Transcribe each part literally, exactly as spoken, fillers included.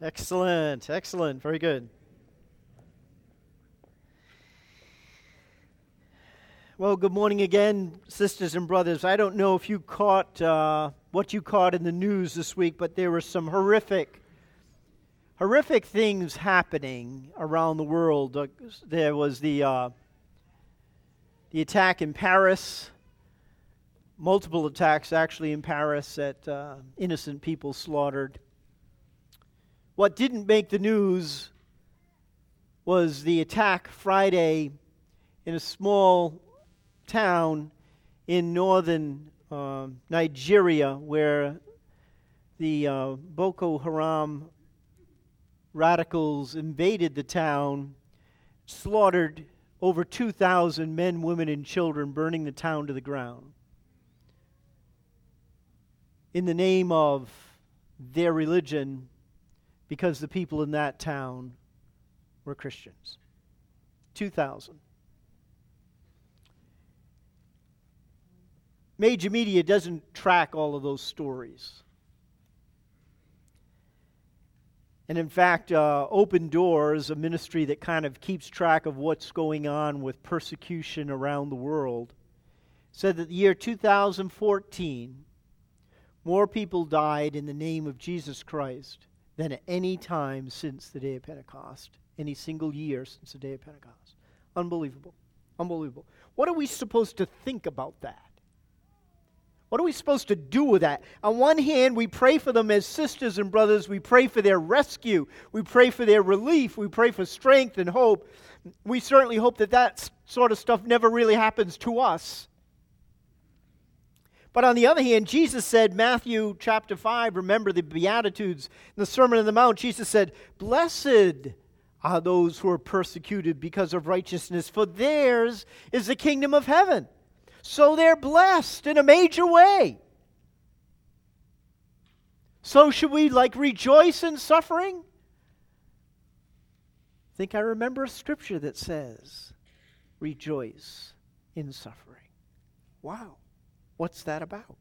Excellent, excellent, very good. Well, good morning again, sisters and brothers. I don't know if you caught uh, what you caught in the news this week, but there were some horrific, horrific things happening around the world. Uh, there was the uh, the attack in Paris, multiple attacks actually in Paris at uh, innocent people slaughtered. What didn't make the news was the attack Friday in a small town in northern uh, Nigeria where the uh, Boko Haram radicals invaded the town, slaughtered over two thousand men, women, and children, burning the town to the ground in the name of their religion, because the people in that town were Christians. two thousand. Major media doesn't track all of those stories. And in fact, uh, Open Doors, a ministry that kind of keeps track of what's going on with persecution around the world, said that the year two thousand fourteen, more people died in the name of Jesus Christ than at any time since the day of Pentecost, any single year since the day of Pentecost. Unbelievable. Unbelievable. What are we supposed to think about that? What are we supposed to do with that? On one hand, we pray for them as sisters and brothers. We pray for their rescue. We pray for their relief. We pray for strength and hope. We certainly hope that that sort of stuff never really happens to us. But on the other hand, Jesus said, Matthew chapter five, remember the Beatitudes, in the Sermon on the Mount, Jesus said, "Blessed are those who are persecuted because of righteousness, for theirs is the kingdom of heaven." So they're blessed in a major way. So should we like rejoice in suffering? I think I remember a scripture that says, rejoice in suffering. Wow. What's that about?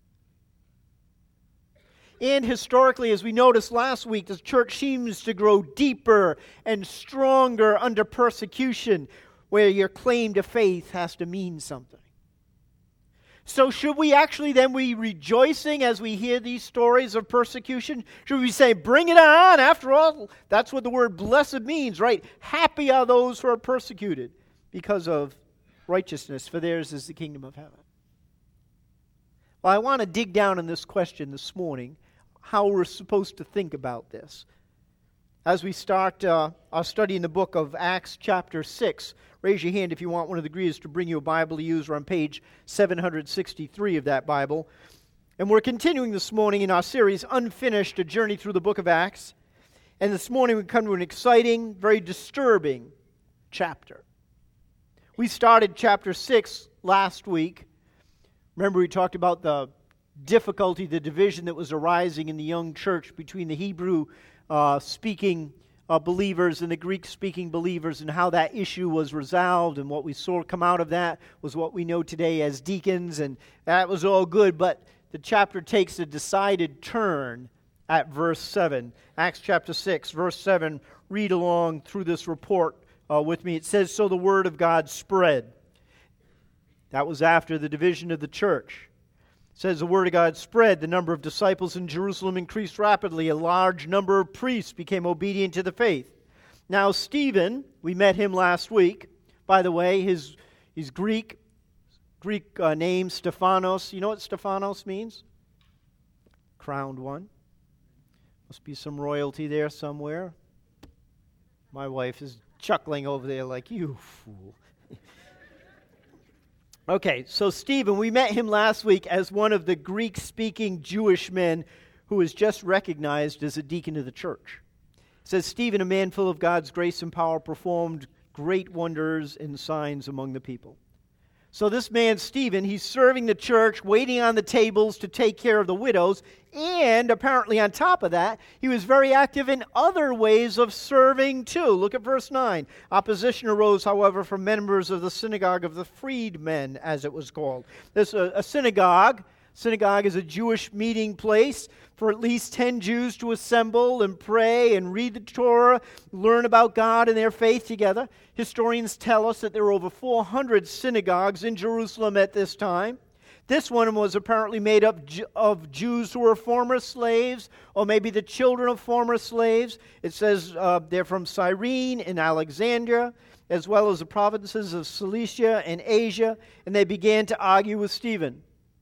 And historically, as we noticed last week, the church seems to grow deeper and stronger under persecution, where your claim to faith has to mean something. So should we actually then be rejoicing as we hear these stories of persecution? Should we say, bring it on? After all, that's what the word blessed means, right? Happy are those who are persecuted because of righteousness, for theirs is the kingdom of heaven. Well, I want to dig down on this question this morning, how we're supposed to think about this. As we start uh, our study in the book of Acts chapter six, raise your hand if you want one of the greeters to bring you a Bible to use. We're on page seven hundred sixty-three of that Bible. And we're continuing this morning in our series, Unfinished, a journey through the book of Acts. And this morning we come to an exciting, very disturbing chapter. We started chapter six last week. Remember, we talked about the difficulty, the division that was arising in the young church between the Hebrew uh, speaking uh, believers and the Greek speaking believers, and how that issue was resolved. And what we saw come out of that was what we know today as deacons, and that was all good. But the chapter takes a decided turn at verse seven. Acts chapter six, verse seven. Read along through this report uh, with me. It says, "So the word of God spread." That was after the division of the church. It says the word of God spread. The number of disciples in Jerusalem increased rapidly. A large number of priests became obedient to the faith. Now Stephen, we met him last week. By the way, his he's Greek. Greek uh, name, Stephanos. You know what Stephanos means? Crowned one. Must be some royalty there somewhere. My wife is chuckling over there like, you fool. Okay, so Stephen, we met him last week as one of the Greek-speaking Jewish men who was just recognized as a deacon of the church. It says, Stephen, a man full of God's grace and power, performed great wonders and signs among the people. So this man, Stephen, he's serving the church, waiting on the tables to take care of the widows, and apparently on top of that, he was very active in other ways of serving too. Look at verse nine. Opposition arose, however, from members of the synagogue of the freedmen, as it was called. This uh, a synagogue, Synagogue is a Jewish meeting place for at least ten Jews to assemble and pray and read the Torah, learn about God and their faith together. Historians tell us that there were over four hundred synagogues in Jerusalem at this time. This one was apparently made up of Jews who were former slaves, or maybe the children of former slaves. It says uh, they're from Cyrene and Alexandria, as well as the provinces of Cilicia and Asia, and they began to argue with Stephen.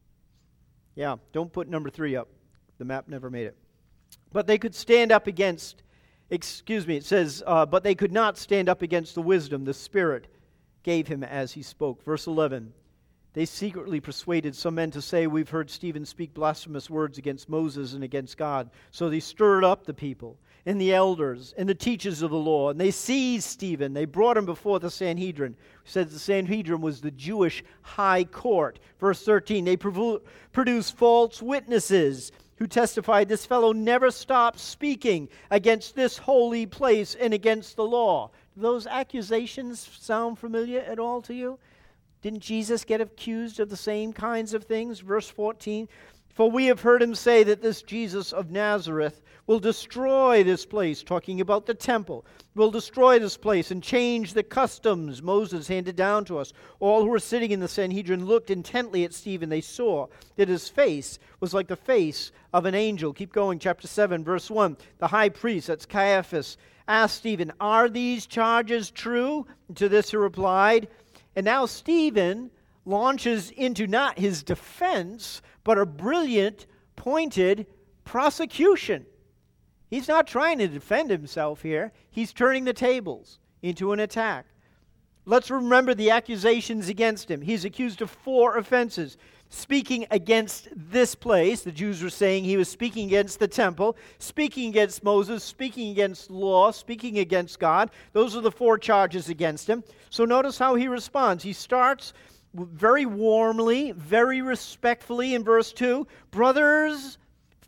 Yeah, don't put number three up. The map never made it. But they could stand up against, excuse me, it says, uh, but they could not stand up against the wisdom the Spirit gave him as he spoke. Verse eleven, they secretly persuaded some men to say, we've heard Stephen speak blasphemous words against Moses and against God. So they stirred up the people and the elders and the teachers of the law, and they seized Stephen. They brought him before the Sanhedrin. It says the Sanhedrin was the Jewish high court. Verse thirteen, they provo- produced false witnesses who testified, this fellow never stopped speaking against this holy place and against the law. Do those accusations sound familiar at all to you? Didn't Jesus get accused of the same kinds of things? Verse fourteen, for we have heard him say that this Jesus of Nazareth will destroy this place, talking about the temple, will destroy this place and change the customs Moses handed down to us. All who were sitting in the Sanhedrin looked intently at Stephen. They saw that his face was like the face of an angel. Keep going, chapter seven, verse one. The high priest, that's Caiaphas, asked Stephen, are these charges true? And to this he replied, and now Stephen launches into not his defense, but a brilliant, pointed prosecution. He's not trying to defend himself here. He's turning the tables into an attack. Let's remember the accusations against him. He's accused of four offenses. Speaking against this place, the Jews were saying he was speaking against the temple, speaking against Moses, speaking against law, speaking against God. Those are the four charges against him. So notice how he responds. He starts very warmly, very respectfully in verse two. Brothers,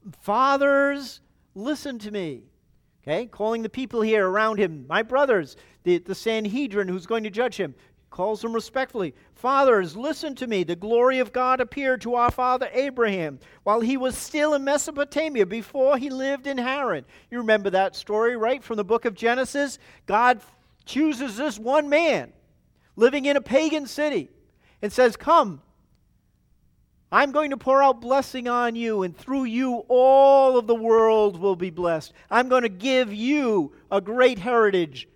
fathers, listen to me. Okay, calling the people here around him, my brothers, the, the Sanhedrin who's going to judge him, calls them respectfully. Fathers, listen to me. The glory of God appeared to our father Abraham while he was still in Mesopotamia, before he lived in Haran. You remember that story, right? From the book of Genesis. God chooses this one man living in a pagan city and says, come, I'm going to pour out blessing on you, and through you all of the world will be blessed. I'm going to give you a great heritage.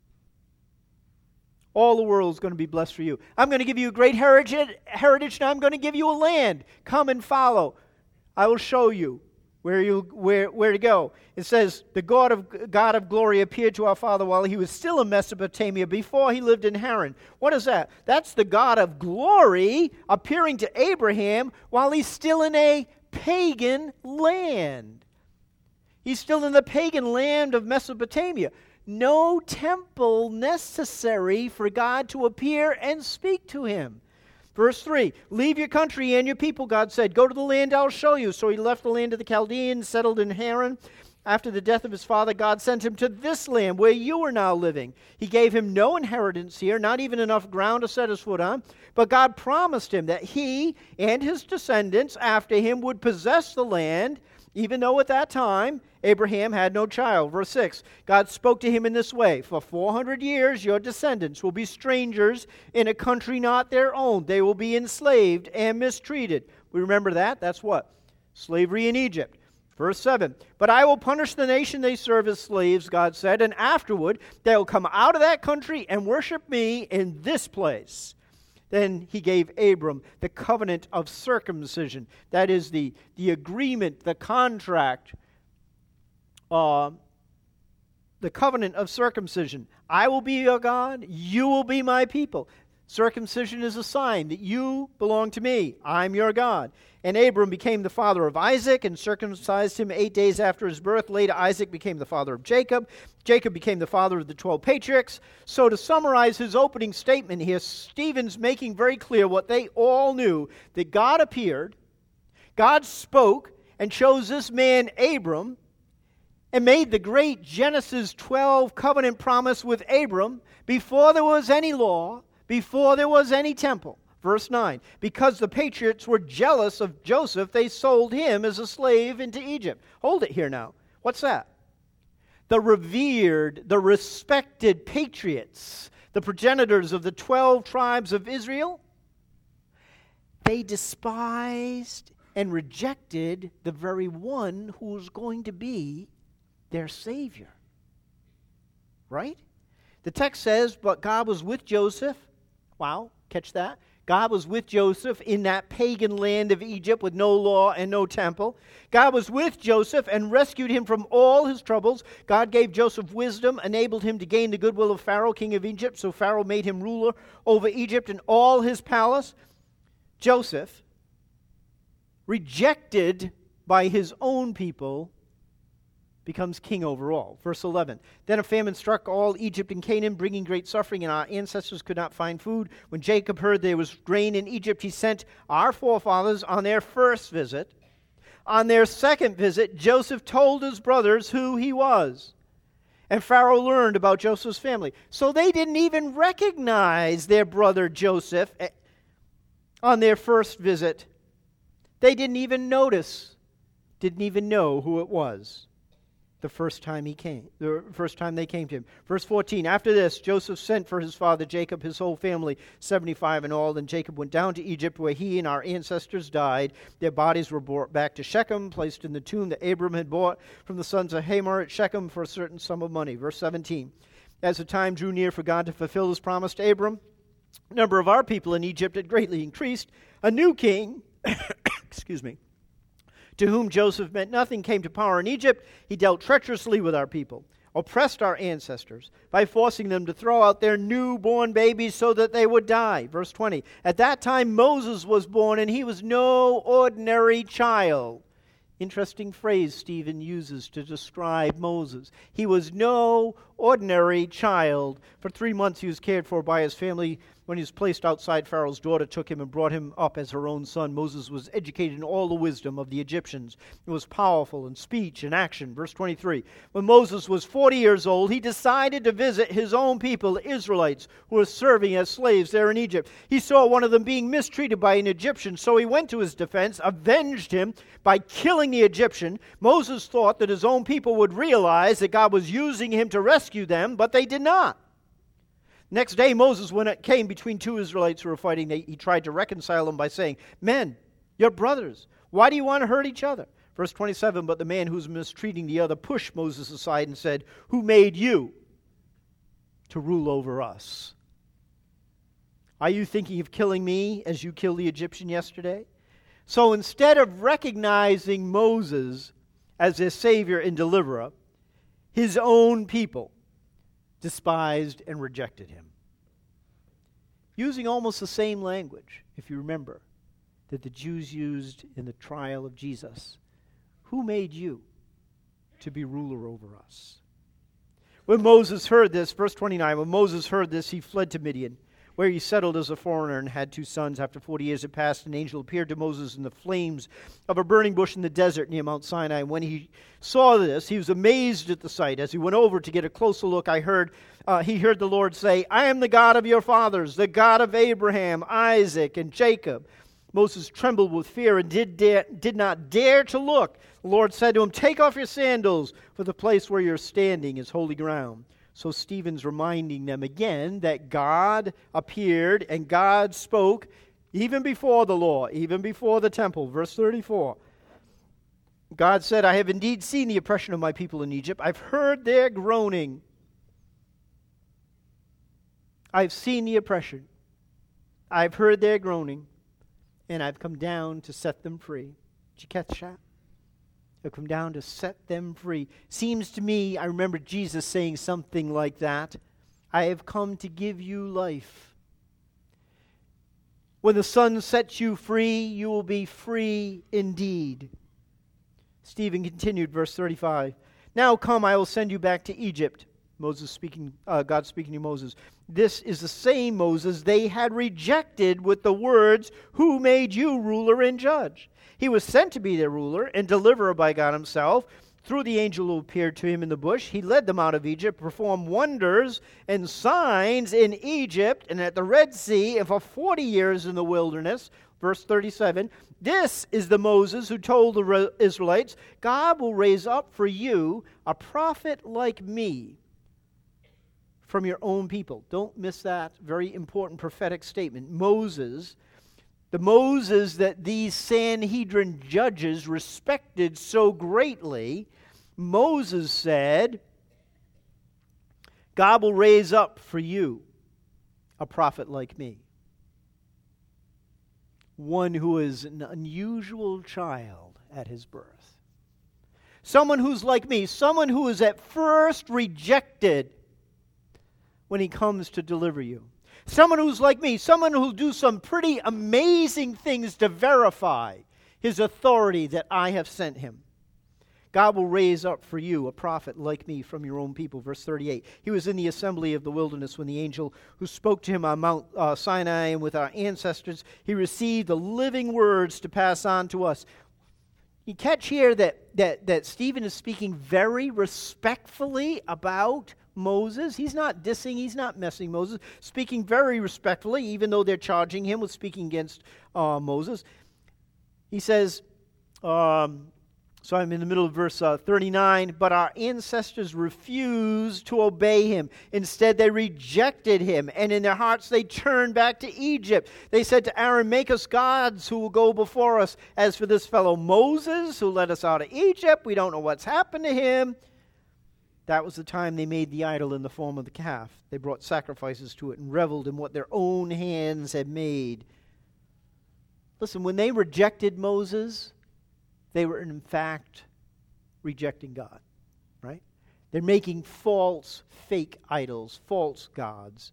All the world is going to be blessed for you. I'm going to give you a great heritage, heritage, and I'm going to give you a land. Come and follow. I will show you where you where where to go. It says, the God of God of glory appeared to our father while he was still in Mesopotamia, before he lived in Haran. What is that? That's the God of glory appearing to Abraham while he's still in a pagan land. He's still in the pagan land of Mesopotamia. No temple necessary for God to appear and speak to him. Verse three, leave your country and your people, God said. Go to the land I'll show you. So he left the land of the Chaldeans, settled in Haran. After the death of his father, God sent him to this land where you are now living. He gave him no inheritance here, not even enough ground to set his foot on. But God promised him that he and his descendants after him would possess the land, even though at that time Abraham had no child. Verse six, God spoke to him in this way, for four hundred years your descendants will be strangers in a country not their own. They will be enslaved and mistreated. We remember that? That's what? Slavery in Egypt. Verse seven, but I will punish the nation they serve as slaves, God said, and afterward they will come out of that country and worship me in this place. Then he gave Abram the covenant of circumcision. That is the, the agreement, the contract, uh, the covenant of circumcision. I will be your God, you will be my people. Circumcision is a sign that you belong to me. I'm your God. And Abram became the father of Isaac and circumcised him eight days after his birth. Later, Isaac became the father of Jacob. Jacob became the father of the twelve patriarchs. So to summarize his opening statement here, Stephen's making very clear what they all knew, that God appeared, God spoke, and chose this man, Abram, and made the great Genesis twelve covenant promise with Abram before there was any law, before there was any temple. Verse nine, because the patriots were jealous of Joseph, they sold him as a slave into Egypt. Hold it here now. What's that? The revered, the respected patriots, the progenitors of the twelve tribes of Israel, they despised and rejected the very one who was going to be their Savior. Right? The text says, but God was with Joseph. Wow, catch that? God was with Joseph in that pagan land of Egypt with no law and no temple. God was with Joseph and rescued him from all his troubles. God gave Joseph wisdom, enabled him to gain the goodwill of Pharaoh, king of Egypt. So Pharaoh made him ruler over Egypt and all his palace. Joseph, rejected by his own people, becomes king over all. Verse eleven, then a famine struck all Egypt and Canaan, bringing great suffering, and our ancestors could not find food. When Jacob heard there was grain in Egypt, he sent our forefathers on their first visit. On their second visit, Joseph told his brothers who he was. And Pharaoh learned about Joseph's family. So they didn't even recognize their brother Joseph on their first visit. They didn't even notice, didn't even know who it was the first time he came, the first time they came to him. Verse fourteen, after this, Joseph sent for his father Jacob, his whole family, seventy-five in all. Then Jacob went down to Egypt, where he and our ancestors died. Their bodies were brought back to Shechem, placed in the tomb that Abram had bought from the sons of Hamor at Shechem for a certain sum of money. Verse seventeen, as the time drew near for God to fulfill his promise to Abram, the number of our people in Egypt had greatly increased. A new king, excuse me, to whom Joseph meant nothing, came to power in Egypt. He dealt treacherously with our people, oppressed our ancestors by forcing them to throw out their newborn babies so that they would die. Verse twenty, at that time Moses was born, and he was no ordinary child. Interesting phrase Stephen uses to describe Moses. He was no ordinary child. For three months he was cared for by his family. When he was placed outside, Pharaoh's daughter took him and brought him up as her own son. Moses was educated in all the wisdom of the Egyptians. He was powerful in speech and action. Verse twenty-three, when Moses was forty years old, he decided to visit his own people, the Israelites, who were serving as slaves there in Egypt. He saw one of them being mistreated by an Egyptian, so he went to his defense, avenged him by killing the Egyptian. Moses thought that his own people would realize that God was using him to rescue them, but they did not. Next day, Moses, when it came between two Israelites who were fighting, they, he tried to reconcile them by saying, men, you're brothers. Why do you want to hurt each other? Verse twenty-seven, but the man who was mistreating the other pushed Moses aside and said, who made you to rule over us? Are you thinking of killing me as you killed the Egyptian yesterday? So instead of recognizing Moses as their Savior and deliverer, his own people despised and rejected him. Using almost the same language, if you remember, that the Jews used in the trial of Jesus. Who made you to be ruler over us? When Moses heard this, verse twenty-nine, when Moses heard this, he fled to Midian, where he settled as a foreigner and had two sons. After forty years had passed, an angel appeared to Moses in the flames of a burning bush in the desert near Mount Sinai. And when he saw this, he was amazed at the sight. As he went over to get a closer look, I heard uh, he heard the Lord say, I am the God of your fathers, the God of Abraham, Isaac, and Jacob. Moses trembled with fear and did, dare, did not dare to look. The Lord said to him, take off your sandals, for the place where you're standing is holy ground. So Stephen's reminding them again that God appeared and God spoke even before the law, even before the temple. Verse thirty-four. God said, I have indeed seen the oppression of my people in Egypt. I've heard their groaning. I've seen the oppression. I've heard their groaning. And I've come down to set them free. Did you catch that? I've come down to set them free. Seems to me, I remember Jesus saying something like that. I have come to give you life. When the Son sets you free, you will be free indeed. Stephen continued, verse thirty-five. Now come, I will send you back to Egypt. Moses speaking, uh, God speaking to Moses. This is the same Moses they had rejected with the words, who made you ruler and judge? He was sent to be their ruler and deliverer by God himself. through the angel who appeared to him in the bush. He led them out of Egypt, performed wonders and signs in Egypt and at the Red Sea, and for forty years in the wilderness. Verse thirty-seven, this is the Moses who told the Israelites, God will raise up for you a prophet like me from your own people. Don't miss that very important prophetic statement. Moses, the Moses that these Sanhedrin judges respected so greatly, Moses said, God will raise up for you a prophet like me. One who is an unusual child at his birth. Someone who's like me, someone who is at first rejected when he comes to deliver you. Someone who's like me, someone who'll do some pretty amazing things to verify his authority that I have sent him. God will raise up for you a prophet like me from your own people. Verse thirty-eight. He was in the assembly of the wilderness when the angel who spoke to him on Mount uh, Sinai and with our ancestors, he received the living words to pass on to us. You catch here that, that, that Stephen is speaking very respectfully about Moses. He's not dissing, he's not messing Moses. Speaking very respectfully, even though they're charging him with speaking against uh, Moses. He says, um, so I'm in the middle of verse uh, thirty-nine, but our ancestors refused to obey him. Instead, they rejected him, and in their hearts they turned back to Egypt. They said to Aaron, make us gods who will go before us. As for this fellow Moses, who led us out of Egypt, we don't know what's happened to him. That was the time they made the idol in the form of the calf. They brought sacrifices to it and reveled in what their own hands had made. Listen, when they rejected Moses, they were in fact rejecting God, right? They're making false, fake idols, false gods.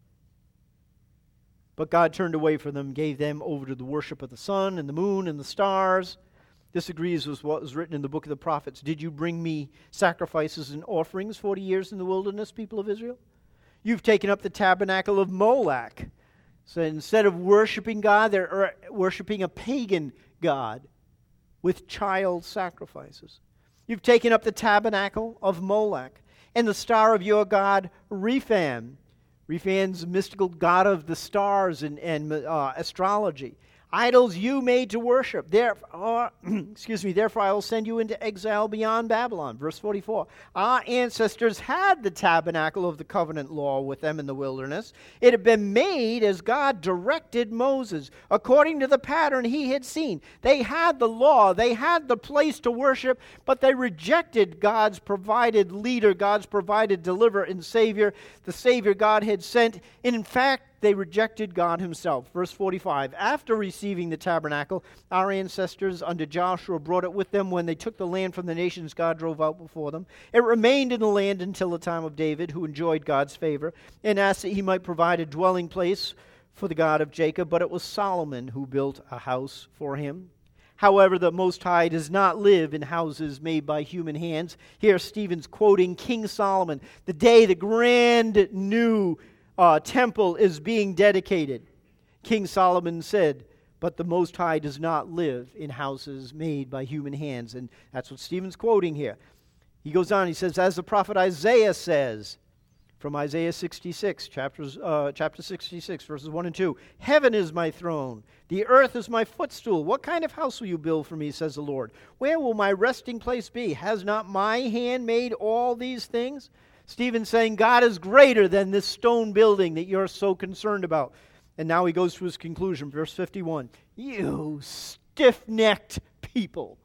But God turned away from them, gave them over to the worship of the sun and the moon and the stars. This agrees with what was written in the book of the prophets. Did you bring me sacrifices and offerings forty years in the wilderness, people of Israel? You've taken up the tabernacle of Moloch. So instead of worshiping God, they're worshiping a pagan god with child sacrifices. You've taken up the tabernacle of Moloch and the star of your god, Rephan. Rephan's mystical god of the stars and, and uh, astrology. Idols you made to worship. Therefore, excuse me, therefore I will send you into exile beyond Babylon. Verse forty-four. Our ancestors had the tabernacle of the covenant law with them in the wilderness. It had been made as God directed Moses, according to the pattern he had seen. They had the law, they had the place to worship, but they rejected God's provided leader, God's provided deliverer and Savior, the Savior God had sent. And in fact, they rejected God himself. Verse forty-five, after receiving the tabernacle, our ancestors under Joshua brought it with them when they took the land from the nations God drove out before them. It remained in the land until the time of David, who enjoyed God's favor, and asked that he might provide a dwelling place for the God of Jacob, but it was Solomon who built a house for him. However, the Most High does not live in houses made by human hands. Here Stephen's quoting King Solomon, the day the grand new Uh, temple is being dedicated. King Solomon said, but the Most High does not live in houses made by human hands. And that's what Stephen's quoting here. He goes on, he says, as the prophet Isaiah says, from Isaiah sixty-six, chapters, uh, chapter sixty-six, verses one and two, heaven is my throne, the earth is my footstool. What kind of house will you build for me, says the Lord? Where will my resting place be? Has not my hand made all these things? Stephen's saying God is greater than this stone building that you're so concerned about. And now he goes to his conclusion, verse fifty-one. You stiff-necked people.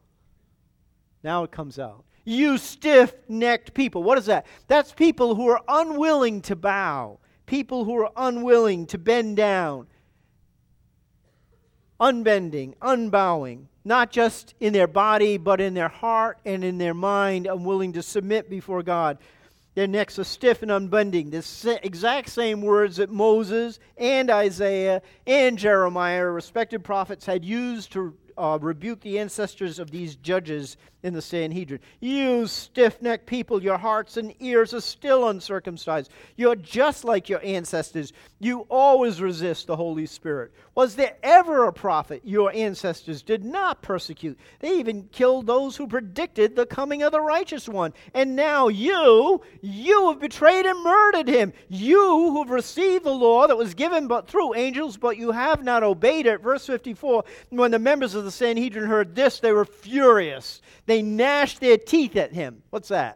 Now it comes out. You stiff-necked people. What is that? That's people who are unwilling to bow. People who are unwilling to bend down. Unbending, unbowing. Not just in their body, but in their heart and in their mind, unwilling to submit before God. Their necks are stiff and unbending. The exact same words that Moses and Isaiah and Jeremiah, respected prophets, had used to uh, rebuked the ancestors of these judges in the Sanhedrin. You stiff-necked people, your hearts and ears are still uncircumcised. You're just like your ancestors. You always resist the Holy Spirit. Was there ever a prophet your ancestors did not persecute? They even killed those who predicted the coming of the righteous one. And now you, you have betrayed and murdered him. You who have received the law that was given but through angels, but you have not obeyed it. Verse fifty-four, when the members of the Sanhedrin heard this, they were furious. They gnashed their teeth at him. What's that?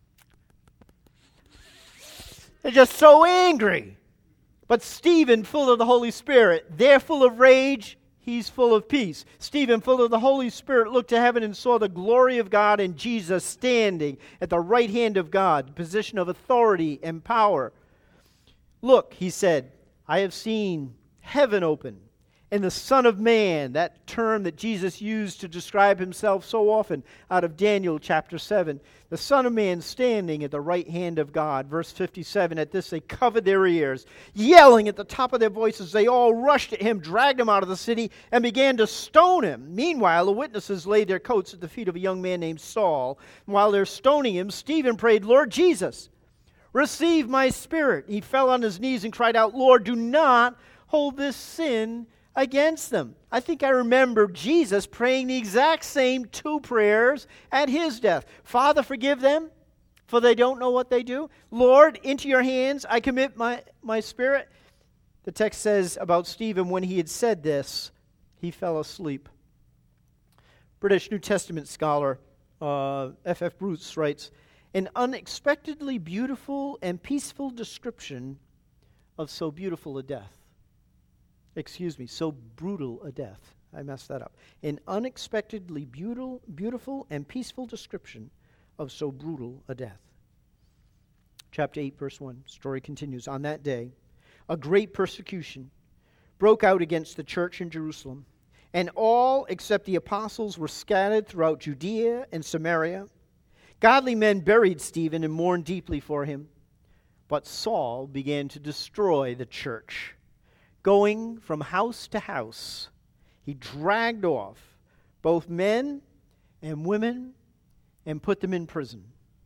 They're just so angry. But Stephen, full of the Holy Spirit, they're full of rage, he's full of peace. Stephen, full of the Holy Spirit, looked to heaven and saw the glory of God and Jesus standing at the right hand of God, position of authority and power. Look, he said, I have seen heaven open, and the Son of Man, that term that Jesus used to describe himself so often out of Daniel chapter seven, the Son of Man standing at the right hand of God. Verse fifty-seven, at this they covered their ears, yelling at the top of their voices. They all rushed at him, dragged him out of the city, and began to stone him. Meanwhile, the witnesses laid their coats at the feet of a young man named Saul. And while they're stoning him, Stephen prayed, Lord Jesus, receive my spirit. He fell on his knees and cried out, Lord, do not hold this sin against them. I think I remember Jesus praying the exact same two prayers at his death. Father, forgive them, for they don't know what they do. Lord, into your hands I commit my, my spirit. The text says about Stephen, when he had said this, he fell asleep. British New Testament scholar uh, F F Bruce writes, an unexpectedly beautiful and peaceful description of so beautiful a death. Excuse me, so brutal a death. I messed that up. An unexpectedly beautiful, beautiful and peaceful description of so brutal a death. Chapter eight, verse one, story continues. On that day, a great persecution broke out against the church in Jerusalem, and all except the apostles were scattered throughout Judea and Samaria. Godly men buried Stephen and mourned deeply for him, but Saul began to destroy the church. Going from house to house, he dragged off both men and women and put them in prison.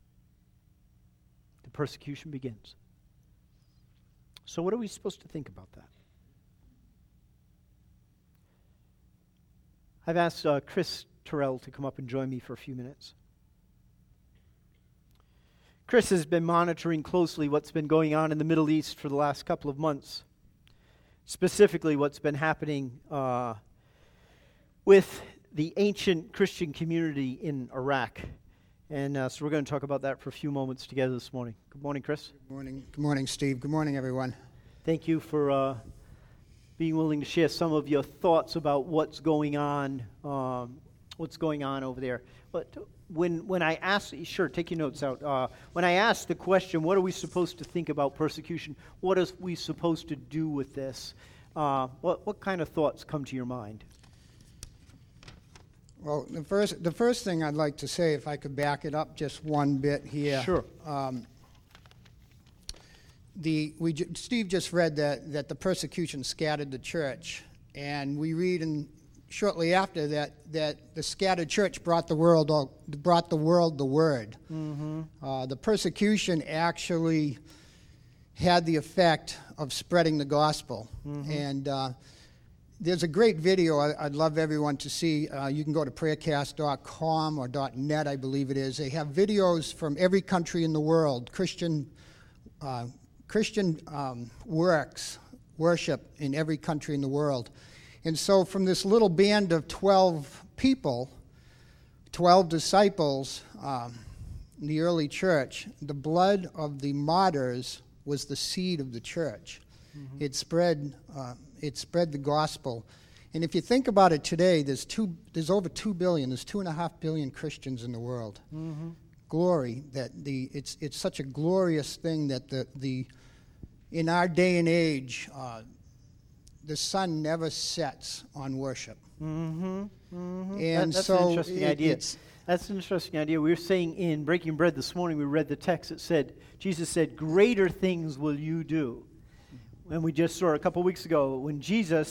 The persecution begins. So what are we supposed to think about that? I've asked uh, Chris Terrell to come up and join me for a few minutes. Chris has been monitoring closely what's been going on in the Middle East for the last couple of months. Specifically, what's been happening uh, with the ancient Christian community in Iraq. And uh, so we're going to talk about that for a few moments together this morning. Good morning, Chris. Good morning. Good morning, Steve. Good morning, everyone. Thank you for uh, being willing to share some of your thoughts about what's going on, um, what's going on over there. But when when I ask, sure, take your notes out. Uh, when I ask the question, what are we supposed to think about persecution? What are we supposed to do with this? Uh, what what kind of thoughts come to your mind? Well, the first the first thing I'd like to say, if I could back it up just one bit here. Sure. Um, the we Steve just read that that the persecution scattered the church, and we read in. Shortly after that, that the scattered church brought the world all, brought the world the word. Mm-hmm. Uh, the persecution actually had the effect of spreading the gospel. Mm-hmm. And uh, there's a great video I, I'd love everyone to see. Uh, you can go to prayercast dot com or .net, I believe it is. They have videos from every country in the world, Christian uh, Christian um, works, worship in every country in the world. And so from this little band of twelve people, twelve disciples um, in the early church, the blood of the martyrs was the seed of the church. Mm-hmm. It spread uh, it spread the gospel. And if you think about it today, there's two there's over two billion, there's two and a half billion Christians in the world. Mm-hmm. Glory that the it's it's such a glorious thing that the the in our day and age uh, the sun never sets on worship. Mm-hmm. Mm-hmm. And that, that's so an interesting it, idea. It's, that's an interesting idea. We were saying in Breaking Bread this morning, we read the text. It said, Jesus said, greater things will you do. And we just saw a couple weeks ago when Jesus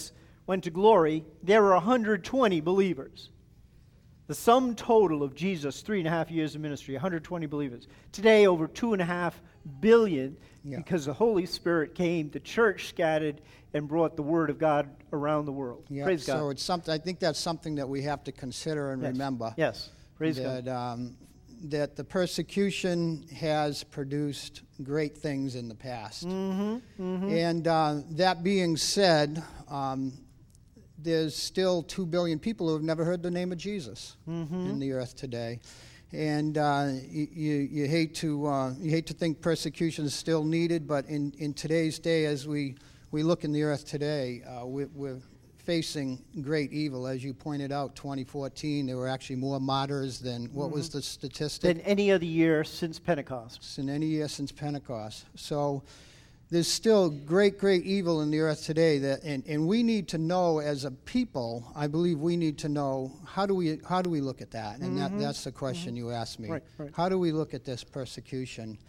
went to glory, there were one hundred twenty believers. The sum total of Jesus' three and a half years of ministry, one hundred twenty believers. Today, over two and a half billion, yeah. because the Holy Spirit came, the church scattered, and brought the Word of God around the world. Yeah. Praise God. So it's something. I think that's something that we have to consider and yes. remember. Yes. Praise that, God. Um, that the persecution has produced great things in the past. Mm-hmm. Mm-hmm. And uh, that being said, um, there's still two billion people who have never heard the name of Jesus mm-hmm. in the earth today. And uh, you, you, you hate to uh, you hate to think persecution is still needed, but in, in today's day, as we, we look in the earth today, uh, we, we're facing great evil. As you pointed out, twenty fourteen, there were actually more martyrs than, what mm-hmm. was the statistic? Than any other year since Pentecost. Than any year since Pentecost. So there's still great, great evil in the earth today, that, and, and we need to know as a people, I believe we need to know, how do we how do we look at that? And mm-hmm. that, that's the question mm-hmm. you asked me. Right, right. How do we look at this persecution?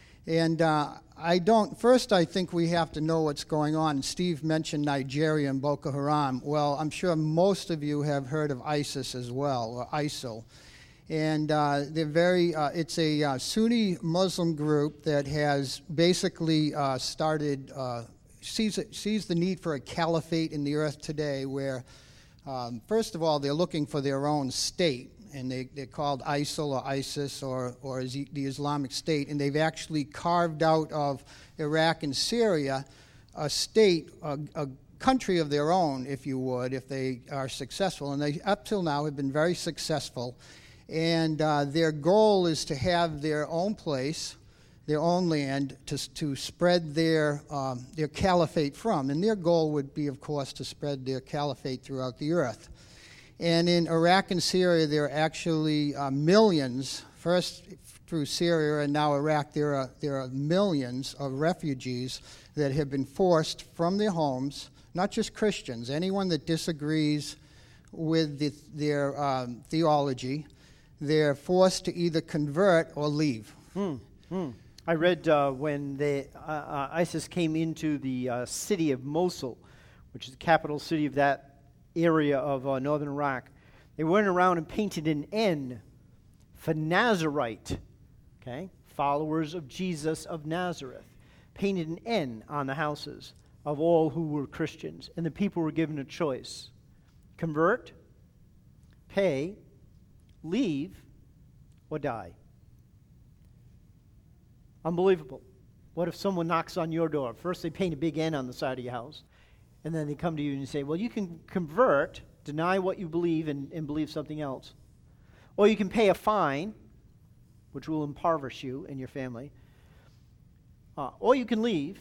And uh, I don't, first I think we have to know what's going on. Steve mentioned Nigeria and Boko Haram. Well, I'm sure most of you have heard of ISIS as well, or ISIL. And uh, they're very, uh, it's a uh, Sunni Muslim group that has basically uh, started, uh, sees, sees the need for a caliphate in the earth today where, um, first of all, they're looking for their own state. And they, they're called ISIL or ISIS or, or the Islamic State. And they've actually carved out of Iraq and Syria a state, a, a country of their own, if you would, if they are successful. And they, up till now, have been very successful. And uh, their goal is to have their own place, their own land, to, to spread their, um, their caliphate from. And their goal would be, of course, to spread their caliphate throughout the earth. And in Iraq and Syria, there are actually uh, millions, first through Syria and now Iraq, there are, there are millions of refugees that have been forced from their homes, not just Christians, anyone that disagrees with the, their um, theology, they're forced to either convert or leave. Hmm. Hmm. I read uh, when the, uh, uh, ISIS came into the uh, city of Mosul, which is the capital city of that area of uh, northern Iraq, they went around and painted an N for Nazarite, okay, followers of Jesus of Nazareth, painted an N on the houses of all who were Christians, and the people were given a choice: convert, pay, leave, or die. Unbelievable. What if someone knocks on your door? First they paint a big N on the side of your house, and then they come to you and say, well, you can convert, deny what you believe, and, and believe something else. Or you can pay a fine, which will impoverish you and your family. Uh, or you can leave,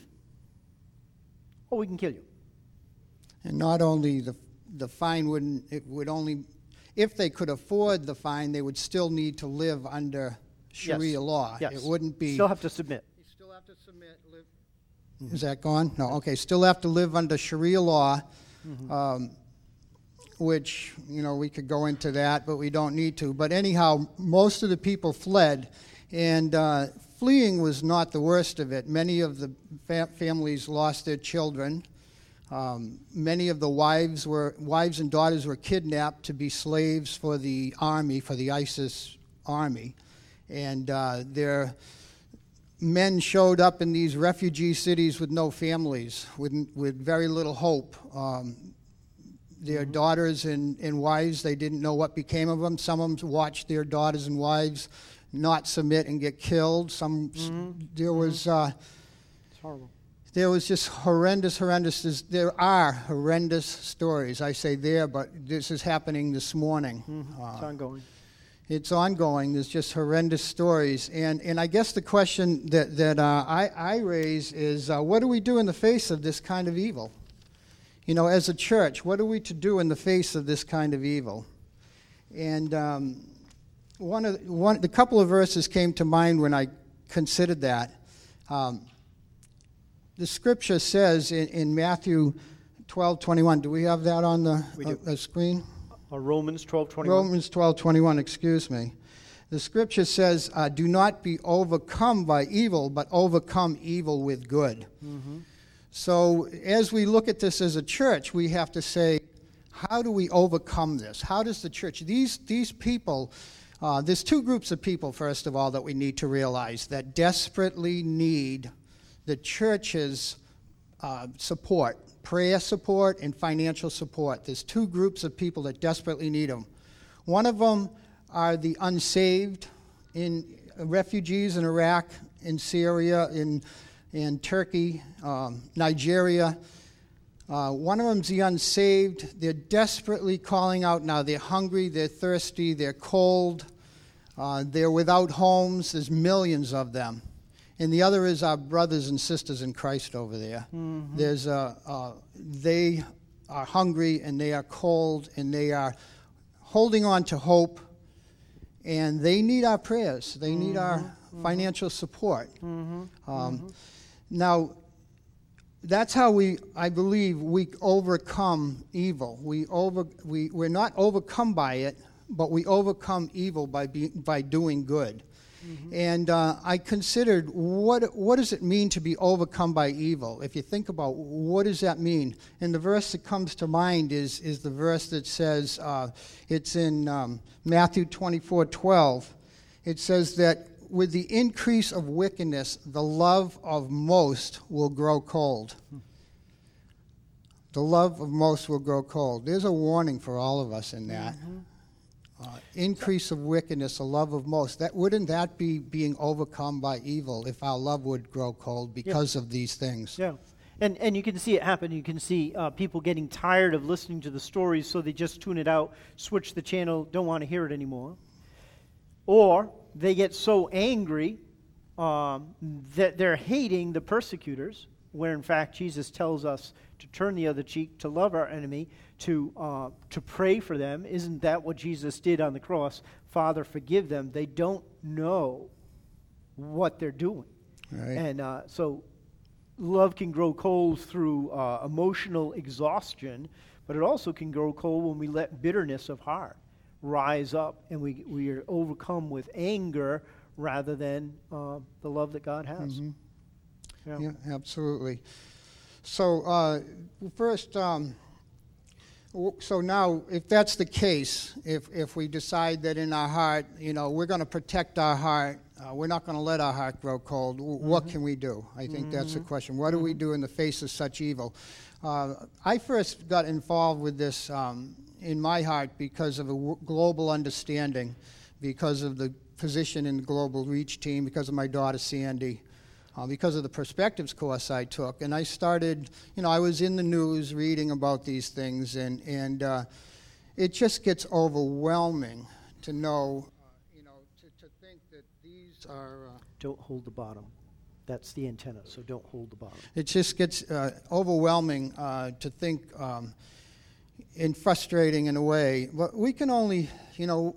or we can kill you. And not only the the fine wouldn't, it would only, if they could afford the fine, they would still need to live under Sharia yes. law. Yes. It wouldn't be. Still have to submit. You still have to submit, live. Is that gone? No. Okay. Still have to live under Sharia law, mm-hmm. um, which, you know, we could go into that, but we don't need to. But anyhow, most of the people fled, and uh, fleeing was not the worst of it. Many of the fa- families lost their children. Um, many of the wives were wives and daughters were kidnapped to be slaves for the army, for the ISIS army, and uh, their men showed up in these refugee cities with no families, with with very little hope. Um, their mm-hmm. daughters and, and wives, they didn't know what became of them. Some of them watched their daughters and wives not submit and get killed. Some mm-hmm. there was uh, it's horrible. There was just horrendous, horrendous. There are horrendous stories. I say there, but this is happening this morning. Mm-hmm. Uh, it's ongoing. It's ongoing. There's just horrendous stories. And and I guess the question that, that uh, I, I raise is, uh, what do we do in the face of this kind of evil? You know, as a church, what are we to do in the face of this kind of evil? And um, one of the, one, the couple of verses came to mind when I considered that. Um, the scripture says in, in Matthew twelve twenty-one. Do we have that on the uh, screen? Uh, Romans twelve twenty-one. Romans twelve twenty-one, excuse me. The scripture says, uh, do not be overcome by evil, but overcome evil with good. Mm-hmm. So as we look at this as a church, we have to say, how do we overcome this? How does the church, these, these people, uh, there's two groups of people, first of all, that we need to realize that desperately need the church's uh, support, prayer support and financial support. There's two groups of people that desperately need them. One of them are the unsaved, in refugees in Iraq, in Syria, in, in Turkey, um, Nigeria. Uh, one of them's the unsaved. They're desperately calling out now. They're hungry, they're thirsty, they're cold, uh, they're without homes. There's millions of them. And the other is our brothers and sisters in Christ over there. Mm-hmm. There's a, uh, they are hungry and they are cold and they are holding on to hope, and they need our prayers. They need mm-hmm. our mm-hmm. financial support. Mm-hmm. Um, mm-hmm. Now, that's how we, I believe, we overcome evil. We over, we, we're not overcome by it, but we overcome evil by be, by doing good. Mm-hmm. And uh, I considered, what what does it mean to be overcome by evil? If you think about what does that mean? And the verse that comes to mind is, is the verse that says, uh, it's in um, Matthew twenty-four twelve. It says that with the increase of wickedness, the love of most will grow cold. The love of most will grow cold. There's a warning for all of us in that. Mm-hmm. Uh, increase of wickedness, the love of most. That wouldn't that be being overcome by evil if our love would grow cold because yeah. of these things? Yeah. And and you can see it happen. You can see uh, people getting tired of listening to the stories, so they just tune it out, switch the channel, don't want to hear it anymore. Or they get so angry um, that they're hating the persecutors, where in fact Jesus tells us to turn the other cheek, to love our enemy, to uh, to pray for them. Isn't that what Jesus did on the cross? Father, forgive them. They don't know what they're doing. Right. And uh, so love can grow cold through uh, emotional exhaustion, but it also can grow cold when we let bitterness of heart rise up and we, we are overcome with anger rather than uh, the love that God has. Mm-hmm. Yeah. yeah, absolutely. So uh, first, um, w- so now if that's the case, if if we decide that in our heart, you know, we're going to protect our heart, uh, we're not going to let our heart grow cold, w- mm-hmm. what can we do? I think mm-hmm. that's the question. What mm-hmm. do we do in the face of such evil? Uh, I first got involved with this um, in my heart because of a w- global understanding, because of the position in the Global Reach team, because of my daughter Sandy. Uh, because of the Perspectives course I took. And I started, you know, I was in the news reading about these things, and, and uh, it just gets overwhelming to know, uh, you know, to, to think that these are... Uh, don't hold the bottom. That's the antenna, so don't hold the bottom. It just gets uh, overwhelming uh, to think um, and frustrating in a way. But we can only, you know,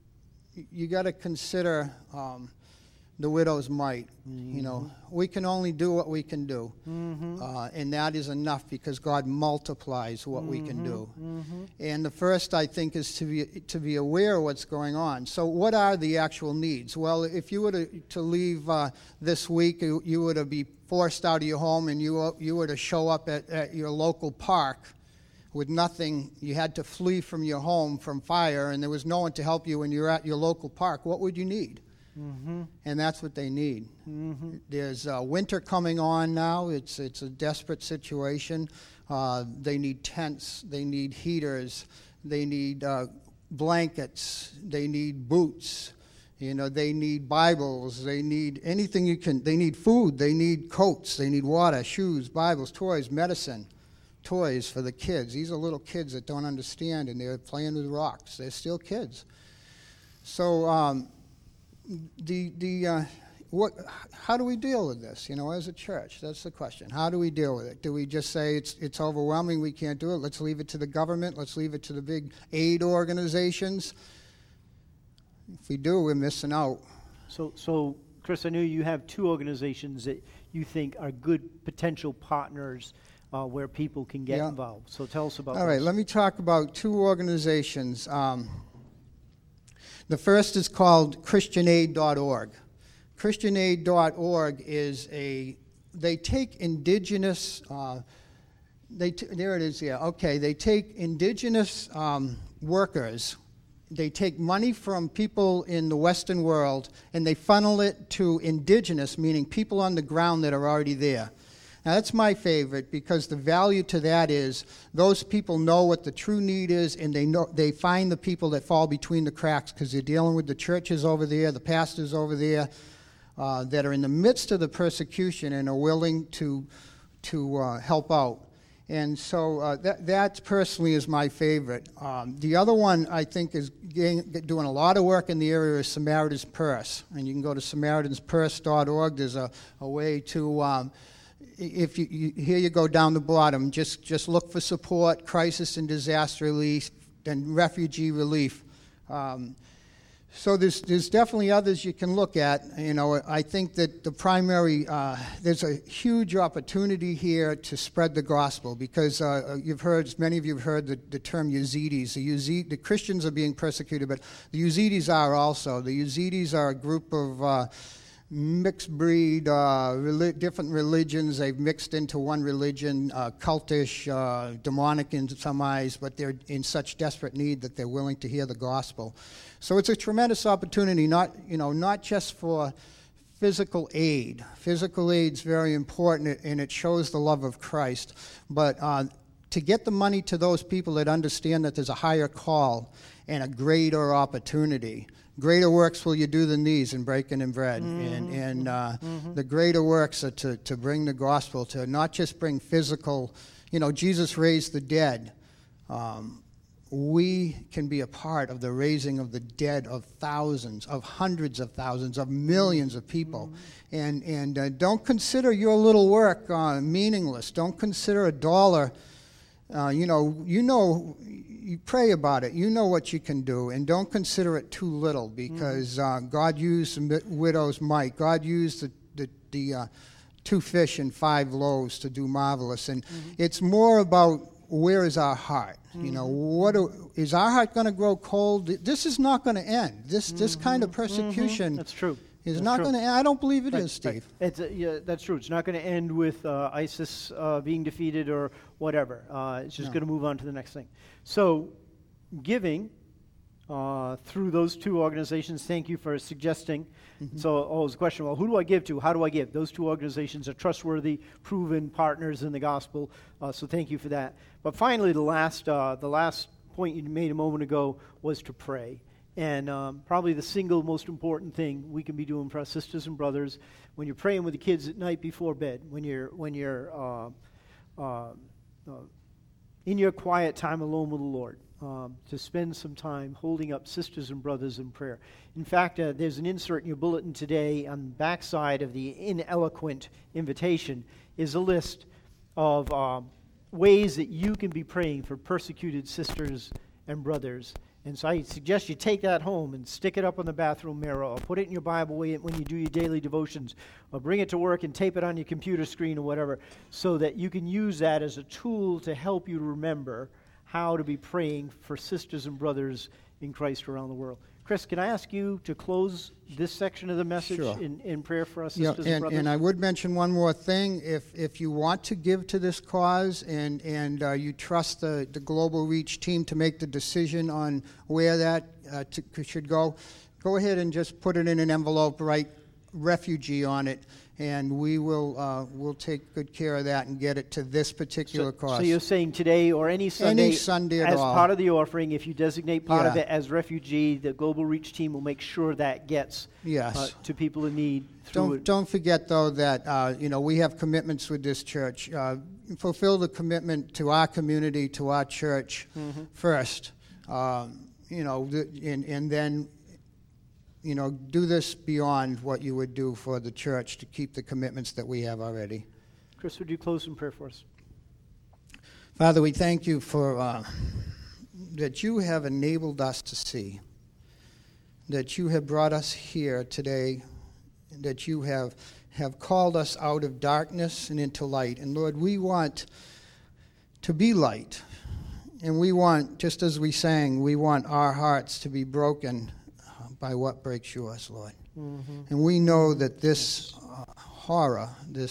you got to consider... Um, the widow's mite. Mm-hmm. You know, we can only do what we can do, mm-hmm. uh, and that is enough because God multiplies what mm-hmm. we can do. Mm-hmm. And the first, I think, is to be to be aware of what's going on. So, what are the actual needs? Well, if you were to, to leave uh, this week, you, you were to be forced out of your home, and you you were to show up at, at your local park with nothing. You had to flee from your home from fire, and there was no one to help you when you're at your local park. What would you need? Mm-hmm. And that's what they need. Mm-hmm. There's uh, winter coming on now. It's it's a desperate situation. Uh, they need tents. They need heaters. They need uh, blankets. They need boots. You know, they need Bibles. They need anything you can. They need food. They need coats. They need water, shoes, Bibles, toys, medicine, toys for the kids. These are little kids that don't understand, and they're playing with rocks. They're still kids. So. Um, The the uh, what? How do we deal with this? You know, as a church, that's the question. How do we deal with it? Do we just say it's it's overwhelming, we can't do it? Let's leave it to the government. Let's leave it to the big aid organizations. If we do, we're missing out. So, so Chris, I know you have two organizations that you think are good potential partners uh, where people can get yeah. involved. So, tell us about. All right, let me talk about two organizations. Um, The first is called Christian Aid dot org. Christian Aid dot org is a they take indigenous, uh, they t- there it is, yeah, okay, they take indigenous um, workers, they take money from people in the Western world, and they funnel it to indigenous, meaning people on the ground that are already there. Now, that's my favorite, because the value to that is those people know what the true need is, and they know they find the people that fall between the cracks, because they're dealing with the churches over there, the pastors over there, uh, that are in the midst of the persecution and are willing to to uh, help out. And so uh, that that personally is my favorite. Um, the other one I think is getting, doing a lot of work in the area is Samaritan's Purse, and you can go to samaritans purse dot org. There's a, a way to, um, if you, you here you go down the bottom, just just look for support, crisis and disaster relief, and refugee relief. Um, So there's there's definitely others you can look at. You know, I think that the primary, uh, there's a huge opportunity here to spread the gospel, because uh, you've heard, many of you have heard the, the term Yazidis. The, Yazid, the Christians are being persecuted, but the Yazidis are also. The Yazidis are a group of uh, mixed breed, uh, reli- different religions. They've mixed into one religion, uh, cultish, uh, demonic in some eyes, but they're in such desperate need that they're willing to hear the gospel. So it's a tremendous opportunity, not you know, not just for physical aid. Physical aid is very important, and it shows the love of Christ. But uh, to get the money to those people that understand that there's a higher call and a greater opportunity. Greater works will you do than these in breaking in bread. Mm-hmm. And, and uh, mm-hmm. the greater works are to, to bring the gospel, to not just bring physical. You know, Jesus raised the dead. Um, we can be a part of the raising of the dead of thousands, of hundreds of thousands, of millions of people. Mm-hmm. And, and uh, don't consider your little work uh, meaningless. Don't consider a dollar. Uh, you know, you know, you pray about it. You know what you can do, and don't consider it too little, because uh, God used the widow's mite. God used the the, the uh, two fish and five loaves to do marvelous. And mm-hmm. it's more about where is our heart. Mm-hmm. You know, what do, is our heart going to grow cold? This is not going to end. This mm-hmm. this kind of persecution. Mm-hmm. That's true. Is not going to. I don't believe it right, is, Steve. Right. It's, uh, yeah, that's true. It's not going to end with uh, ISIS uh, being defeated or whatever. Uh, it's just no. going to move on to the next thing. So, giving uh, through those two organizations. Thank you for suggesting. Mm-hmm. So, always a question: well, who do I give to? How do I give? Those two organizations are trustworthy, proven partners in the gospel. Uh, so, thank you for that. But finally, the last uh, the last point you made a moment ago was to pray. And um, probably the single most important thing we can be doing for our sisters and brothers when you're praying with the kids at night before bed, when you're when you're uh, uh, uh, in your quiet time alone with the Lord, um, to spend some time holding up sisters and brothers in prayer. In fact, uh, there's an insert in your bulletin today on the backside of the ineloquent invitation is a list of uh, ways that you can be praying for persecuted sisters and brothers. And so I suggest you take that home and stick it up on the bathroom mirror, or put it in your Bible when you do your daily devotions, or bring it to work and tape it on your computer screen or whatever, so that you can use that as a tool to help you remember how to be praying for sisters and brothers in Christ around the world. Chris, can I ask you to close this section of the message sure. in, in prayer for us, yeah, sisters and, and brothers? And I would mention one more thing. If if you want to give to this cause, and, and uh, you trust the, the Global Reach team to make the decision on where that uh, to, should go, go ahead and just put it in an envelope, write refugee on it, and we will uh, we'll take good care of that and get it to this particular so, cause. So you're saying today or any Sunday, any Sunday at as all. part of the offering, if you designate part yeah. of it as refugee, the Global Reach team will make sure that gets yes. uh, to people in need. Through don't it. don't forget though that uh, you know we have commitments with this church. Uh, fulfill the commitment to our community, to our church mm-hmm. first. Um, you know, the, and and then. You know, do this beyond what you would do for the church to keep the commitments that we have already. Chris, would you close in prayer for us? Father, we thank you for uh, that you have enabled us to see, that you have brought us here today, that you have, have called us out of darkness and into light. And Lord, we want to be light. And we want, just as we sang, we want our hearts to be broken by what breaks yours, Lord. Mm-hmm. And we know that this uh, horror, this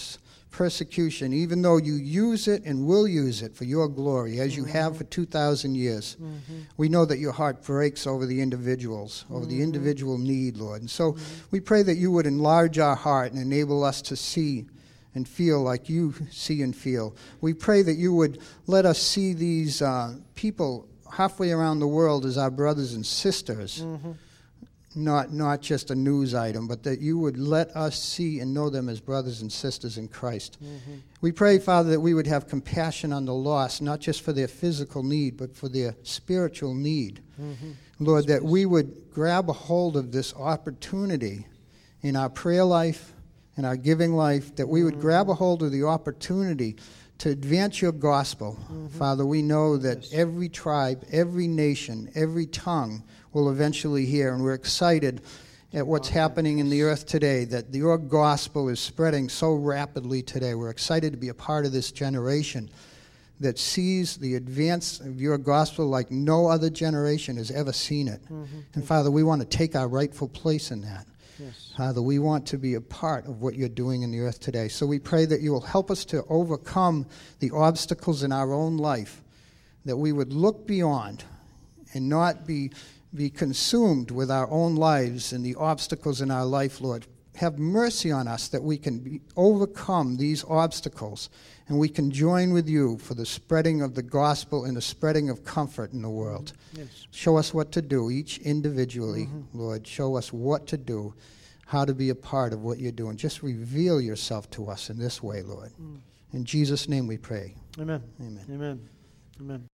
persecution, even though you use it and will use it for your glory, as you Mm-hmm. have for two thousand years, Mm-hmm. we know that your heart breaks over the individuals, over Mm-hmm. the individual need, Lord. And so we pray that you would enlarge our heart and enable us to see and feel like you see and feel. We pray that you would let us see these uh, people halfway around the world as our brothers and sisters, Mm-hmm. not not just a news item, but that you would let us see and know them as brothers and sisters in Christ. Mm-hmm. We pray, Father, that we would have compassion on the lost, not just for their physical need, but for their spiritual need. Mm-hmm. Lord, that we would grab a hold of this opportunity in our prayer life, in our giving life, that we would Mm-hmm. grab a hold of the opportunity to advance your gospel. Mm-hmm. Father, we know that Yes. every tribe, every nation, every tongue will eventually hear, and we're excited at what's Amen. happening in the earth today, that your gospel is spreading so rapidly today. We're excited to be a part of this generation that sees the advance of your gospel like no other generation has ever seen it. Mm-hmm. And Father, we want to take our rightful place in that. Yes. Father, we want to be a part of what you're doing in the earth today. So we pray that you will help us to overcome the obstacles in our own life, that we would look beyond and not be, be consumed with our own lives and the obstacles in our life, Lord. Have mercy on us that we can be, overcome these obstacles, and we can join with you for the spreading of the gospel and the spreading of comfort in the world. Yes. Show us what to do, each individually, Mm-hmm. Lord. Show us what to do, how to be a part of what you're doing. Just reveal yourself to us in this way, Lord. Mm. In Jesus' name we pray. Amen. Amen. Amen. Amen.